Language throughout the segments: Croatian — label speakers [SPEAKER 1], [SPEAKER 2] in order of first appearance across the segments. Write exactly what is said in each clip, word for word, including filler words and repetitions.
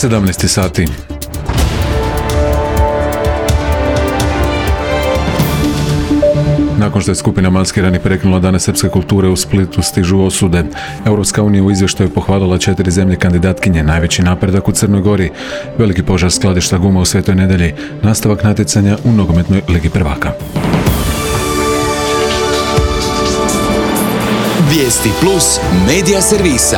[SPEAKER 1] sedamnaest sati. Nakon što je skupina maskiranih prekinula dane srpske kulture u Splitu, stižu osude. Europska unija u izvještaju pohvalila četiri zemlje kandidatkinje, najveći napredak u Crnoj Gori, veliki požar skladišta guma u Svetoj Nedelji, nastavak natjecanja u nogometnoj ligi prvaka.
[SPEAKER 2] Vijesti plus medija servisa.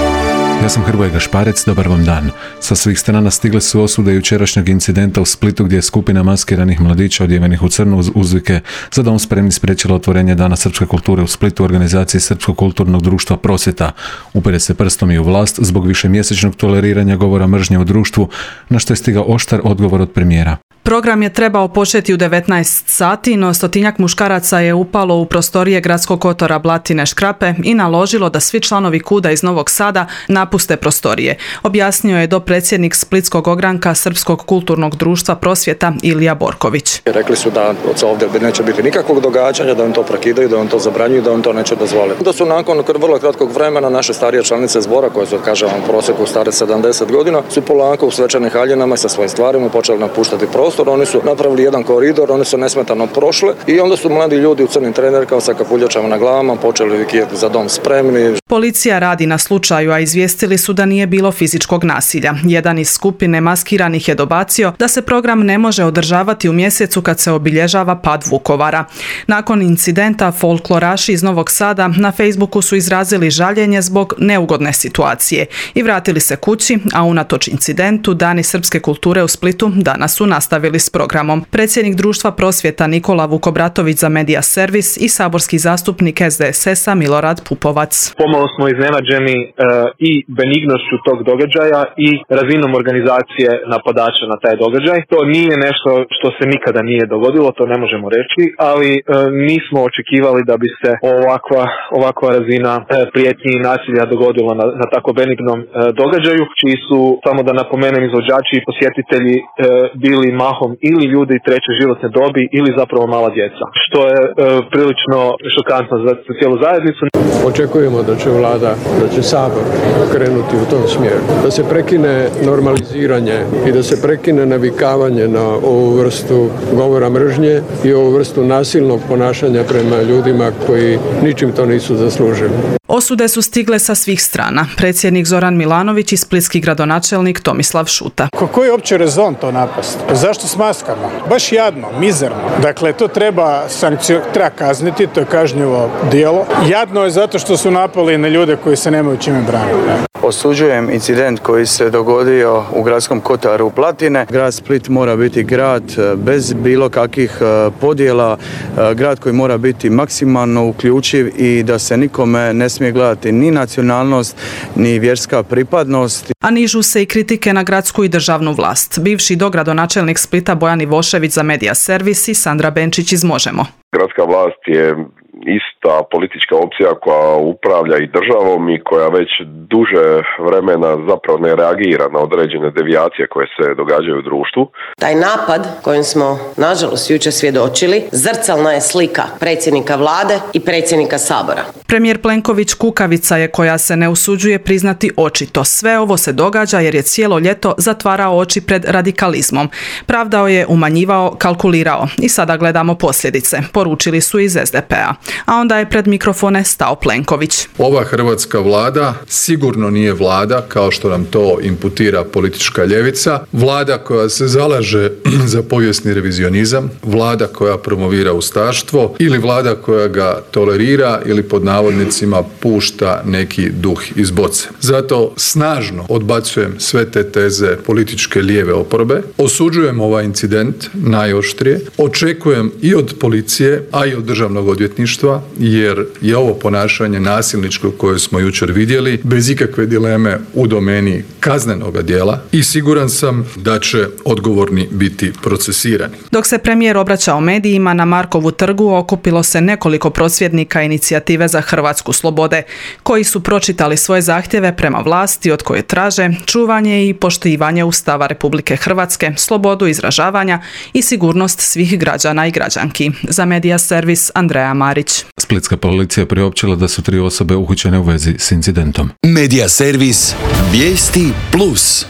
[SPEAKER 1] Ja sam Hrvoje Gašparec, dobar vam dan. Sa svih strana stigle su osude jučerašnjeg incidenta u Splitu gdje je skupina maskiranih mladića odjevenih u crnu uz uzvike za dom spremni spriječila otvorenje Dana srpske kulture u Splitu u organizaciji Srpskog kulturnog društva Prosvjeta. Upire se prstom i u vlast zbog višemjesečnog toleriranja govora mržnje u društvu, na što je stigao oštar odgovor od premijera.
[SPEAKER 3] Program je trebao početi u devetnaest sati, no stotinjak muškaraca je upalo u prostorije gradskog kotora Blatine Škrape i naložilo da svi članovi KUD-a iz Novog Sada napuste prostorije. Objasnio je dopredsjednik Splitskog ogranka Srpskog kulturnog društva Prosvjeta Ilija Borković.
[SPEAKER 4] Rekli su da od ovdje neće biti nikakvog događanja, da on to prekidaju, da on to zabranjuju, da on to neće dozvoliti. Da su nakon vrlo kratkog vremena naše starije članice zbora, koje su, kažem vam, u prosjeku stare sedamdeset godina, su polako u svečanim haljinama i sa svojim stvarima počeli napuštati prostor. Oni su napravili jedan koridor, oni su nesmetano prošle i onda su mladi ljudi u crnim trenerkama sa kapuljačama na glavama počeli vikijeti za dom spremni.
[SPEAKER 3] Policija radi na slučaju, a izvijestili su da nije bilo fizičkog nasilja. Jedan iz skupine maskiranih je dobacio da se program ne može održavati u mjesecu kad se obilježava pad Vukovara. Nakon incidenta folkloraši iz Novog Sada na Facebooku su izrazili žaljenje zbog neugodne situacije i vratili se kući, a unatoč incidentu Dani srpske kulture u Splitu danas su nastavili s programom. Predsjednik društva Prosvjeta Nikola Vukobratović za Medija servis i saborski zastupnik S D S S-a Milorad Pupovac.
[SPEAKER 5] Pomalo smo iznenađeni e, i benignošću tog događaja i razinom organizacije napadača na taj događaj. To nije nešto što se nikada nije dogodilo, to ne možemo reći, ali e, nismo očekivali da bi se ovakva, ovakva razina e, prijetnji i nasilja dogodila na, na tako benignom e, događaju, čiji su, samo da napomenem, izvođači i posjetitelji e, bili mahom ili ljudi treće životne dobi ili zapravo mala djeca, što je e, prilično šokantno za, za cijelu zajednicu.
[SPEAKER 6] Očekujemo da će vlada, da će Sabor krenuti u tom smjeru, da se prekine normaliziranje i da se prekine navikavanje na ovu vrstu govora mržnje i ovu vrstu nasilnog ponašanja prema ljudima koji ničim to nisu zaslužili.
[SPEAKER 3] Osude su stigle sa svih strana. Predsjednik Zoran Milanović i splitski gradonačelnik Tomislav Šuta.
[SPEAKER 7] Koji je uopće rezon to napast? Zašto s maskama? Baš jadno, mizerno. Dakle, to treba sankcio, treba kazniti, to je kažnjivo djelo. Jadno je zato što su napali na ljude koji se nemaju čime braniti.
[SPEAKER 8] Osuđujem incident koji se dogodio u gradskom kotaru Platine. Grad Split mora biti grad bez bilo kakvih podjela, grad koji mora biti maksimalno uključiv i da se nikome ne smije gledati ni nacionalnost, ni vjerska pripadnost.
[SPEAKER 3] A nižu se i kritike na gradsku i državnu vlast. Bivši dogradonačelnik Splita Bojan Ivošević za Medija servis i Sandra Benčić iz Možemo.
[SPEAKER 9] Gradska vlast je ista politička opcija koja upravlja i državom i koja već duže vremena zapravo ne reagira na određene devijacije koje se događaju u društvu.
[SPEAKER 10] Taj napad kojem smo nažalost jučer svjedočili zrcalna je slika predsjednika vlade i predsjednika Sabora.
[SPEAKER 3] Premijer Plenković kukavica je koja se ne usuđuje priznati očito. Sve ovo se događa jer je cijelo ljeto zatvarao oči pred radikalizmom. Pravdao je, umanjivao, kalkulirao. I sada gledamo posljedice, poručili su iz S D P-a. A onda je pred mikrofone stao Plenković.
[SPEAKER 11] Ova hrvatska vlada sigurno nije vlada, kao što nam to imputira politička ljevica, vlada koja se zalaže za povijesni revizionizam, vlada koja promovira ustaštvo ili vlada koja ga tolerira ili pod navodnicima pušta neki duh iz boce. Zato snažno odbacujem sve te teze političke lijeve oporbe, osuđujem ovaj incident najoštrije, očekujem i od policije, a i od državnog odvjetništva, jer je ovo ponašanje nasilničko koje smo jučer vidjeli bez ikakve dileme u domeni kaznenoga djela i siguran sam da će odgovorni biti procesirani.
[SPEAKER 3] Dok se premijer obraćao medijima, na Markovu trgu okupilo se nekoliko prosvjednika Inicijative za Hrvatsku slobode, koji su pročitali svoje zahtjeve prema vlasti od koje traže čuvanje i poštivanje Ustava Republike Hrvatske, slobodu izražavanja i sigurnost svih građana i građanki. Za Medija servis Andreja Marić.
[SPEAKER 1] Splitska policija je priopćila da su tri osobe uhićene u vezi s incidentom.
[SPEAKER 2] Medija servis Vijesti plus.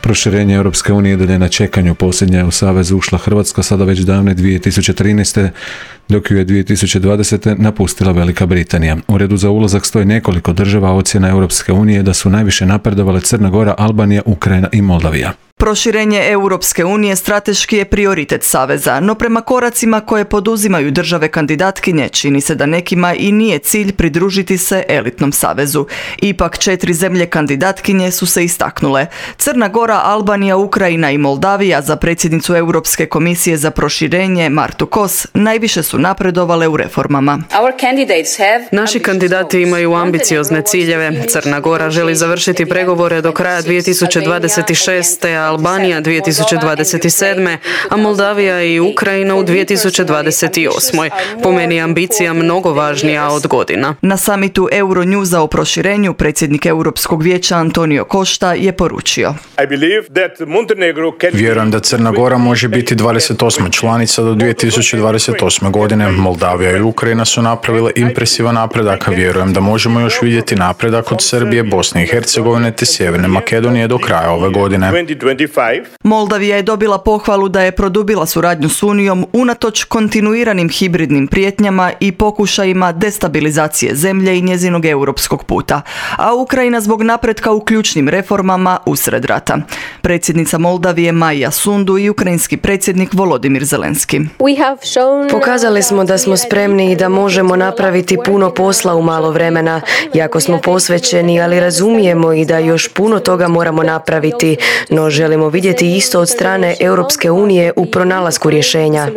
[SPEAKER 1] Proširenje Europske unije dalje na čekanju. Posljednja je u savez ušla Hrvatska sada već davne dvije tisuće trinaeste. dok ju je dvije tisuće dvadesete. napustila Velika Britanija. U redu za ulazak stoji nekoliko država. Ocjena Europske unije da su najviše napredovale Crna Gora, Albanija, Ukrajina i Moldavija.
[SPEAKER 12] Proširenje Europske unije strateški je prioritet Saveza, no prema koracima koje poduzimaju države kandidatkinje čini se da nekima i nije cilj pridružiti se elitnom savezu. Ipak četiri zemlje kandidatkinje su se istaknule. Crna Gora, Albanija, Ukrajina i Moldavija za predsjednicu Europske komisije za proširenje Martu Kos najviše su napredovale u reformama.
[SPEAKER 13] Naši kandidati imaju ambiciozne ciljeve. Crna Gora želi završiti pregovore do kraja dvije tisuće dvadeset šeste. Albanija dvije tisuće dvadeset sedme. a Moldavija i Ukrajina u dvije tisuće dvadeset osmoj. Po meni je ambicija mnogo važnija od godina.
[SPEAKER 12] Na samitu Euronewsa o proširenju predsjednik Europskog vijeća Antonio Costa je poručio:
[SPEAKER 14] Vjerujem da Crna Gora može biti dvadeset osma članica do dvije tisuće dvadeset osme. godine. Moldavija i Ukrajina su napravile impresivan napredak, a vjerujem da možemo još vidjeti napredak od Srbije, Bosne i Hercegovine te Sjeverne Makedonije do kraja ove godine.
[SPEAKER 12] Moldavija je dobila pohvalu da je produbila suradnju s Unijom unatoč kontinuiranim hibridnim prijetnjama i pokušajima destabilizacije zemlje i njezinog europskog puta, a Ukrajina zbog napretka u ključnim reformama usred rata. Predsjednica Moldavije Maja Sandu i ukrajinski predsjednik Volodimir Zelenski.
[SPEAKER 15] Pokazali smo da smo spremni i da možemo napraviti puno posla u malo vremena. Jako smo posvećeni, ali razumijemo i da još puno toga moramo napraviti, no želimo vidjeti isto od strane Europske unije u pronalasku rješenja.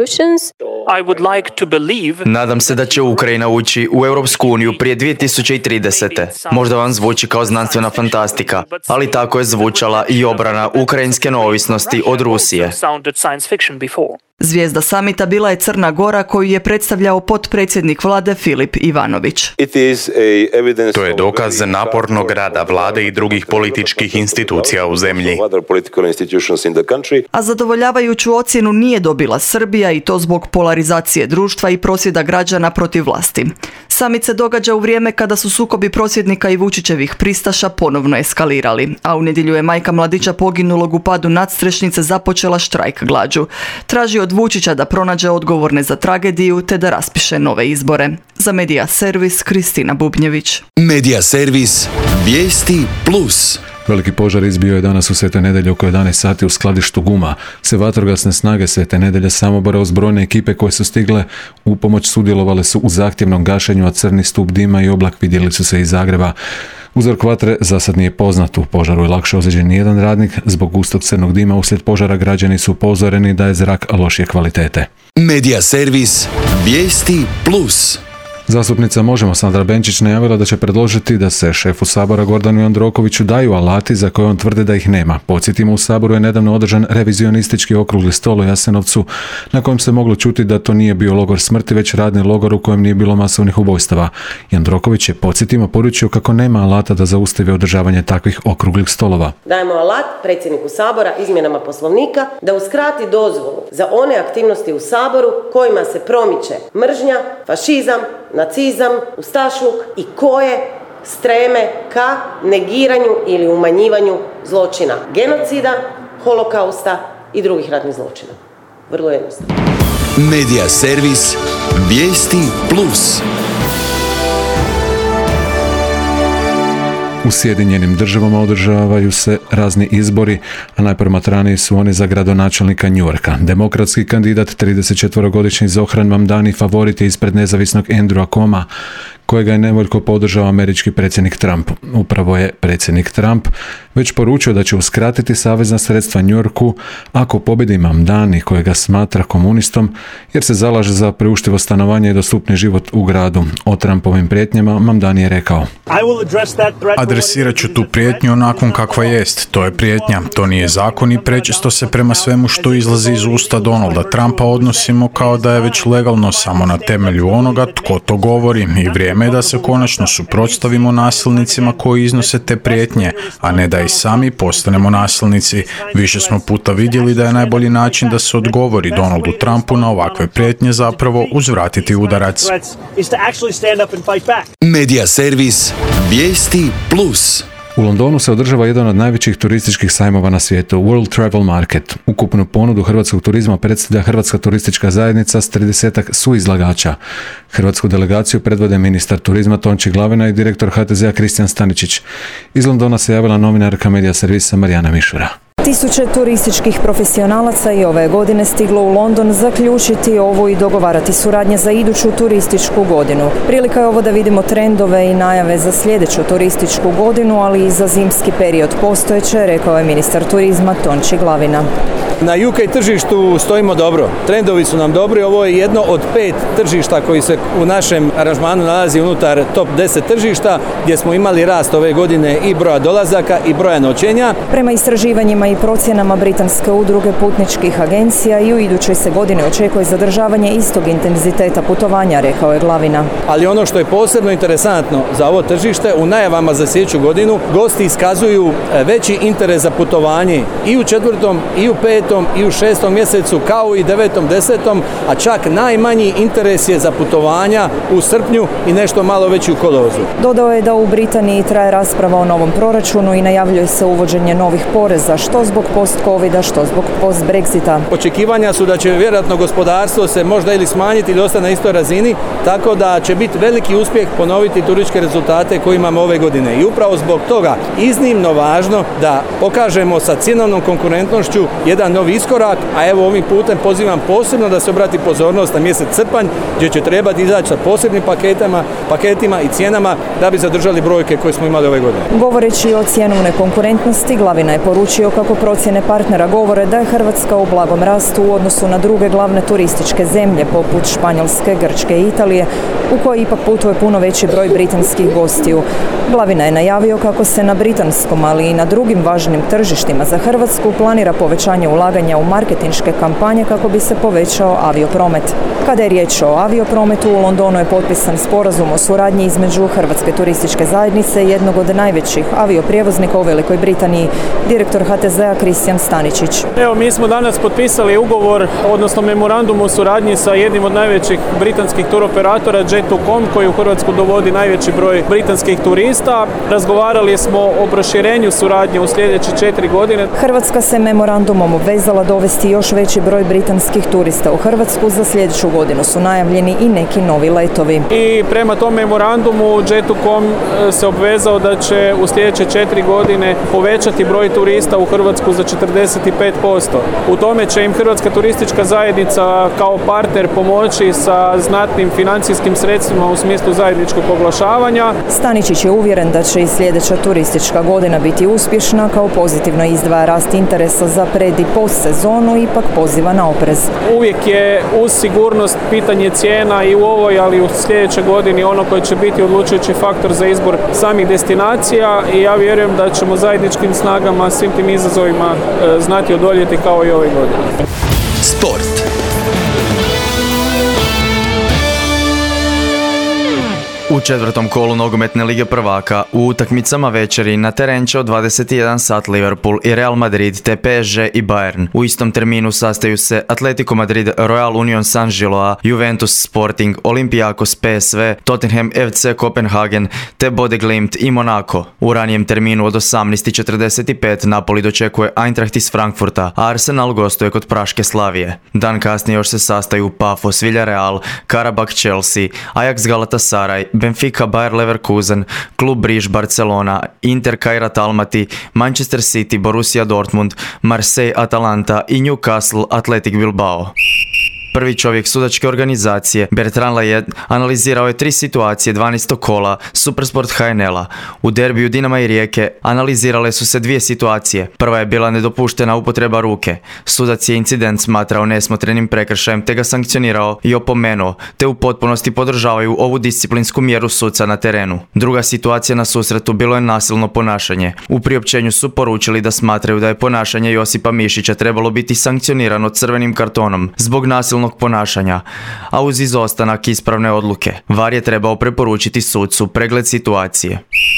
[SPEAKER 16] Nadam se da će Ukrajina ući u Europsku uniju prije dvije tisuće tridesete. Možda vam zvuči kao znanstvena fantastika, ali tako je zvučala i obrana ukrajinske neovisnosti od Rusije.
[SPEAKER 12] Zvijezda samita bila je Crna Gora koju je predstavljao potpredsjednik vlade Filip Ivanović.
[SPEAKER 17] To je dokaz napornog rada vlade i drugih političkih institucija u zemlji.
[SPEAKER 12] A zadovoljavajuću ocjenu nije dobila Srbija i to zbog polarizacije društva i prosvjeda građana protiv vlasti. Samit se događa u vrijeme kada su sukobi prosvjednika i Vučićevih pristaša ponovno eskalirali, a u nedjelju je majka mladića poginulog u padu nadstrešnice započela štrajk glađu. Traži od Vučića da pronađe odgovorne za tragediju te da raspiše nove izbore. Za Medija Servis, Kristina Bubnjević.
[SPEAKER 2] Medija Servis, vijesti plus.
[SPEAKER 1] Veliki požar izbio je danas u Svetoj Nedelji oko jedanaest sati u skladištu guma. Sve vatrogasne snage Svete Nedelje Samobora uz brojne ekipe koje su stigle u pomoć sudjelovale su u zahtjevnom gašenju, a crni stup dima i oblak vidjeli su se iz Zagreba. Uzrok vatre za sad nije poznat. U požaru je lakše ozlijeđen nijedan radnik. Zbog gustog crnog dima uslijed požara građani su upozoreni da je zrak lošije kvalitete.
[SPEAKER 2] Medija Servis, vijesti plus.
[SPEAKER 1] Zastupnica Možemo Sandra Benčić najavila da će predložiti da se šefu Sabora Gordanu Jandrokoviću daju alati za koje on tvrdi da ih nema. Podsjetimo, u Saboru je nedavno održan revizionistički okrugli stol u Jasenovcu na kojem se moglo čuti da to nije bio logor smrti, već radni logor u kojem nije bilo masovnih ubojstava. Jandroković je, podsjetimo, poručio kako nema alata da zaustavi održavanje takvih okruglih stolova.
[SPEAKER 10] Dajemo alat predsjedniku Sabora izmjenama Poslovnika da uskrati dozvolu za one aktivnosti u Saboru kojima se promiče mržnja, fašizam, nacizam, ustašluk i koje streme ka negiranju ili umanjivanju zločina genocida, holokausta i drugih ratnih zločina. Vrlo jednostavno.
[SPEAKER 2] Medija Servis, vijesti plus.
[SPEAKER 1] U Sjedinjenim Državama održavaju se razni izbori, a najpromatraniji su oni za gradonačelnika Njujorka. Demokratski kandidat, tridesetčetverogodišnji Zohran Mamdani, favorit je ispred nezavisnog Andrewa Coma, kojega je nevoljko podržao američki predsjednik Trump. Upravo je predsjednik Trump već poručio da će uskratiti savezna sredstva New Yorku ako pobjedi Mamdani, kojega smatra komunistom, jer se zalaže za priuštivo stanovanje i dostupni život u gradu. O Trumpovim prijetnjama Mamdani je rekao:
[SPEAKER 14] Adresirat ću tu prijetnju onakvom kakva jest. To je prijetnja, to nije zakon i prečesto se prema svemu što izlazi iz usta Donalda Trumpa odnosimo kao da je već legalno samo na temelju onoga tko to govori, i vrijeme je da se konačno suprotstavimo nasilnicima koji iznose te prijetnje, a ne da i sami postanemo nasilnici. Više smo puta vidjeli da je najbolji način da se odgovori Donaldu Trumpu na ovakve prijetnje zapravo uzvratiti udarac.
[SPEAKER 2] Medija Servis, vijesti plus.
[SPEAKER 1] U Londonu se održava jedan od najvećih turističkih sajmova na svijetu, World Travel Market. Ukupnu ponudu hrvatskog turizma predstavlja Hrvatska turistička zajednica s tridesetak suizlagača. Hrvatsku delegaciju predvode ministar turizma Tonči Glavina i direktor H T Z-a Kristijan Staničić. Iz Londona se javila novinarka medija servisa Marijana Mišura.
[SPEAKER 18] Tisuće turističkih profesionalaca i ove godine stiglo u London zaključiti ovu i dogovarati suradnje za iduću turističku godinu. Prilika je ovo da vidimo trendove i najave za sljedeću turističku godinu, ali i za zimski period postojeće, rekao je ministar turizma Tonči Glavina.
[SPEAKER 19] Na U K tržištu stojimo dobro, trendovi su nam dobri, ovo je jedno od pet tržišta koji se u našem aranžmanu nalazi unutar top deset tržišta, gdje smo imali rast ove godine i broja dolazaka i broja noćenja.
[SPEAKER 18] Prema istraživanjima i procjenama britanske udruge putničkih agencija i u idućoj se godini očekuje zadržavanje istog intenziteta putovanja, rekao je Glavina.
[SPEAKER 19] Ali ono što je posebno interesantno za ovo tržište, u najavama za sljedeću godinu gosti iskazuju veći interes za putovanje i u četvrtom i u petom i u šestom mjesecu, kao i devetom, desetom, a čak najmanji interes je za putovanja u srpnju i nešto malo veći u kolovozu.
[SPEAKER 18] Dodao je da u Britaniji traje rasprava o novom proračunu i najavljuje se uvođenje novih poreza, što zbog post-covida, što zbog post-Brexita.
[SPEAKER 19] Očekivanja su da će vjerojatno gospodarstvo se možda ili smanjiti ili ostati na istoj razini, tako da će biti veliki uspjeh ponoviti turističke rezultate koje imamo ove godine. I upravo zbog toga iznimno važno da pokažemo sa cjenovnom konkurentnošću jedan novi iskorak, a evo ovim putem pozivam posebno da se obrati pozornost na mjesec srpanj, gdje će trebati izaći sa posebnim paketama, paketima i cijenama da bi zadržali brojke koje smo imali ove godine.
[SPEAKER 18] Govoreći o cjenovnoj konkurentnosti, Glavina je poručio kako procjene partnera govore da je Hrvatska u blagom rastu u odnosu na druge glavne turističke zemlje poput Španjolske, Grčke i Italije, u kojoj ipak putuje puno veći broj britanskih gostiju. Glavina je najavio kako se na britanskom, ali i na drugim važnim tržištima za Hrvatsku planira povećanje ulaganja u marketinške kampanje kako bi se povećao aviopromet. Kada je riječ o avioprometu, u Londonu je potpisan sporazum o suradnji između Hrvatske turističke zajednice i jednog od najvećih avioprijevoznika u Velikoj Britaniji, direktor H T Z-a Kristijan Staničić.
[SPEAKER 20] Evo, mi smo danas potpisali ugovor, odnosno memorandum o suradnji sa jednim od najvećih britanskih turoperatora, Jet to Com, koji u Hrvatsku dovodi najveći broj britanskih turista. Razgovarali smo o proširenju suradnje u sljedeće četiri godine.
[SPEAKER 18] Hrvatska se memorandumom obvezala dovesti još veći broj britanskih turista u Hrvatsku. Za sljedeću godinu su najavljeni i neki novi letovi.
[SPEAKER 20] I prema tom memorandumu Jet to Com se obvezao da će u sljedeće četiri godine povećati broj turista u Hrvatsku za četrdeset pet posto. U tome će im Hrvatska turistička zajednica kao partner pomoći sa znatnim financijskim sredstvima u smislu zajedničkog oglašavanja.
[SPEAKER 18] Staničić je uvjeren da će i sljedeća turistička godina biti uspješna, kao pozitivno izdvaja rast interesa za pred i post sezonu, ipak poziva na oprez.
[SPEAKER 20] Uvijek je uz sigurnost pitanje cijena i u ovoj, ali i u sljedećoj godini ono koje će biti odlučujući faktor za izbor samih destinacija, i ja vjerujem da ćemo zajedničkim snagama svim tim izazovima e, znati odoljeti kao i ove godine.
[SPEAKER 2] Sport.
[SPEAKER 16] U četvrtom kolu nogometne lige prvaka u utakmicama večeri na teren će od dvadeset jedan sat Liverpool i Real Madrid te P S G i Bayern. U istom terminu sastaju se Atletico Madrid, Royal Union Saint-Gilloise, Juventus Sporting, Olympiakos P S V, Tottenham F C Kopenhagen te Bodø/Glimt i Monaco. U ranijem terminu od osamnaest i četrdeset pet Napoli dočekuje Eintracht iz Frankfurta, a Arsenal gostuje kod Praške Slavije. Dan kasnije još se sastaju Pafos Villarreal, Karabakh Chelsea, Ajax Galatasaray, Benfica Bayer Leverkusen, Klub Briž Barcelona, Inter Kairat Almaty, Manchester City Borussia Dortmund, Marseille Atalanta i Newcastle Athletic Bilbao. Prvi čovjek sudačke organizacije, Bertrand Layet, analizirao je tri situacije dvanaestog kola Supersport H N L-a. U derbiju Dinama i Rijeke analizirale su se dvije situacije. Prva je bila nedopuštena upotreba ruke. Sudac je incident smatrao nesmotrenim prekršajem te ga sankcionirao i opomenuo, te u potpunosti podržavaju ovu disciplinsku mjeru suca na terenu. Druga situacija na susretu bilo je nasilno ponašanje. U priopćenju su poručili da smatraju da je ponašanje Josipa Mišića trebalo biti sankcionirano crvenim kartonom zbog nasilnog ponašanja, a uz izostanak ispravne odluke. V A R je trebao preporučiti sucu pregled situacije.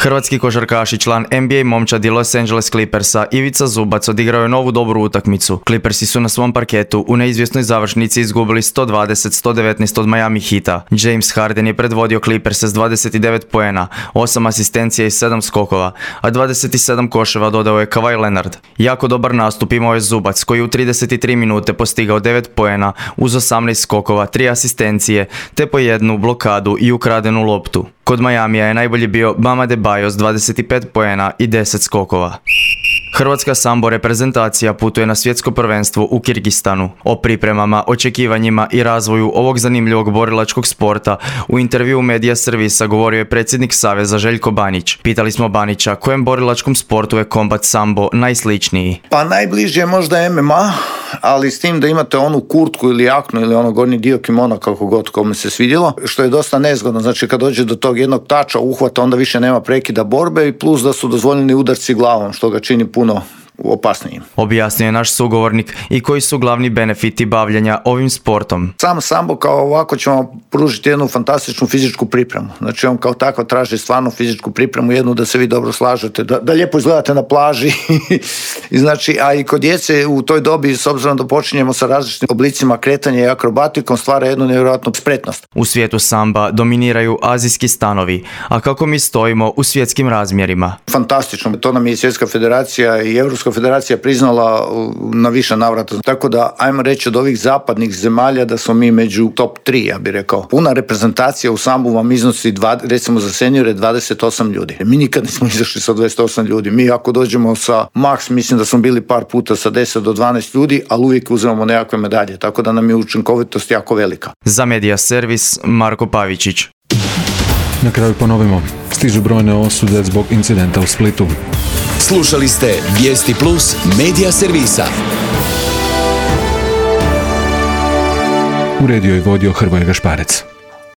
[SPEAKER 16] Hrvatski košarkaš i član N B A momčadi Los Angeles Clippersa Ivica Zubac odigrao je novu dobru utakmicu. Clippersi su na svom parketu u neizvjesnoj završnici izgubili sto dvadeset sto devetnaest od Miami Heata. James Harden je predvodio Clipperse s dvadeset devet poena, osam asistencija i sedam skokova, a dvadeset sedam koševa dodao je Kawhi Leonard. Jako dobar nastup imao je Zubac koji u trideset tri minute postigao devet poena uz osamnaest skokova, tri asistencije te po jednu blokadu i ukradenu loptu. Kod Miamija je najbolji bio Bam Adebayo s dvadeset pet poena i deset skokova. Hrvatska sambo reprezentacija putuje na svjetsko prvenstvo u Kirgistanu. O pripremama, očekivanjima i razvoju ovog zanimljivog borilačkog sporta u intervjuu Medija Servisa govorio je predsjednik Saveza Željko Banić. Pitali smo Banića kojem borilačkom sportu je kombat sambo najsličniji.
[SPEAKER 21] Pa najbliže je možda M M A, ali s tim da imate onu kurtku ili jaknu ili ono gornji dio kimona, kako god kome se svidjelo, što je dosta nezgodno. Znači kad dođe do tog jednog tača, uhvata, onda više nema prekida borbe i plus da su dozvoljeni udarci glavom, što ga čini puno opasnijim.
[SPEAKER 16] Objasnio je naš sugovornik i koji su glavni benefiti bavljenja ovim sportom.
[SPEAKER 21] Sam sambo kao ovako će vam pružiti jednu fantastičnu fizičku pripremu. Znači on kao tako traži stvarno fizičku pripremu, jednu da se vi dobro slažete, da, da lijepo izgledate na plaži. I znači, a i kod djece u toj dobi, s obzirom da počinjemo sa različitim oblicima kretanja i akrobatikom, stvara jednu nevjerojatnu spretnost.
[SPEAKER 16] U svijetu samba dominiraju azijski stanovi, a kako mi stojimo u svjetskim razmjerima?
[SPEAKER 21] Fantastično, to nam je Svjetska federacija i Europska federacija priznala na više navrata. Tako da, ajmo reći od ovih zapadnih zemalja da smo mi među top tri, ja bih rekao. Puna reprezentacija u sambu vam iznosi, dva, recimo za seniore, dvadeset osam ljudi. Mi nikad nismo izašli sa dvadeset osam ljudi. Mi ako dođemo sa maks, mislim da smo bili par puta sa deset do dvanaest ljudi, ali uvijek uzimamo nekakve medalje. Tako da nam je učinkovitost jako velika.
[SPEAKER 16] Za Medija Servis, Marko Pavičić.
[SPEAKER 1] Na kraju ponovimo. Stižu brojne osude zbog incidenta u Splitu.
[SPEAKER 2] Slušali ste Vijesti Plus Medija Servisa.
[SPEAKER 1] Uredio i vodio Hrvoje Gašparec.